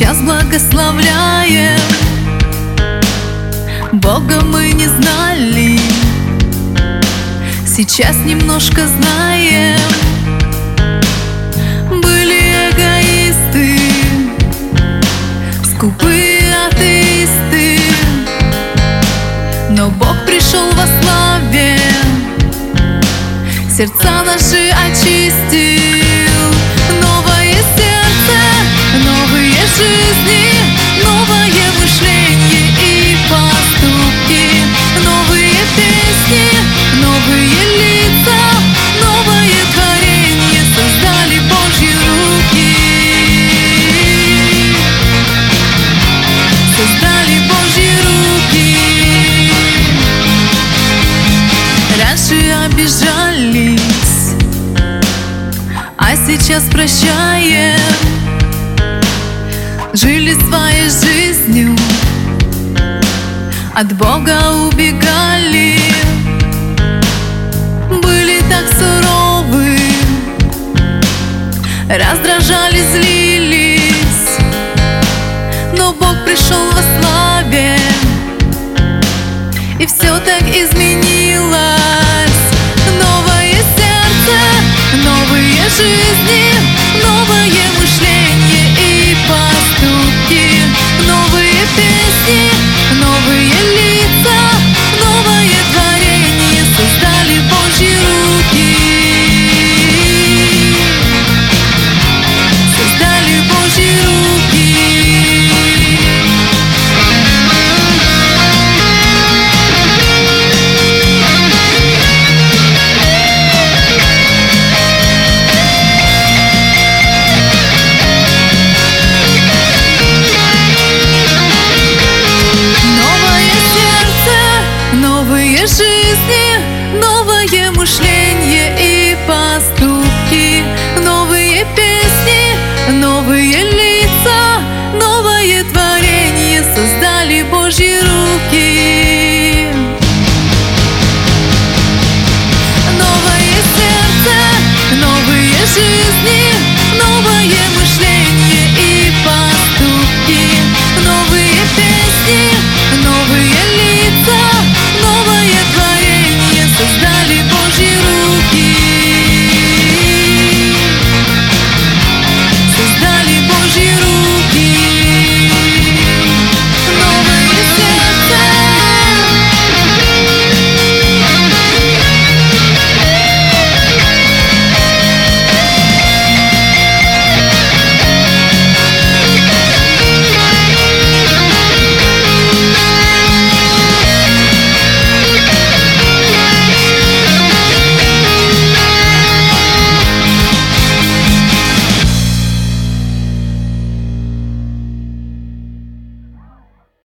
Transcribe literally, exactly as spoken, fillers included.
Сейчас благословляем, Бога мы не знали, сейчас немножко знаем. Были эгоисты, скупые атеисты, но Бог пришел во славе, сердца наши очистил. Новое сердце, новые жизни, новое мышление и поступки, новые песни, новые лица, новое творение создали Божьи руки. Создали Божьи руки. Раньше обижались, а сейчас прощаем. Жили своей жизнью, от Бога убегали, были так суровы, раздражали, злились, но Бог пришел во славе, и все так изменилось. Новое сердце, новые жизни, новое мышление и поступки, новые песни, новые лица, новое творение создали Божьи руки. Создали Божьи руки. Новые жизни, новое мышление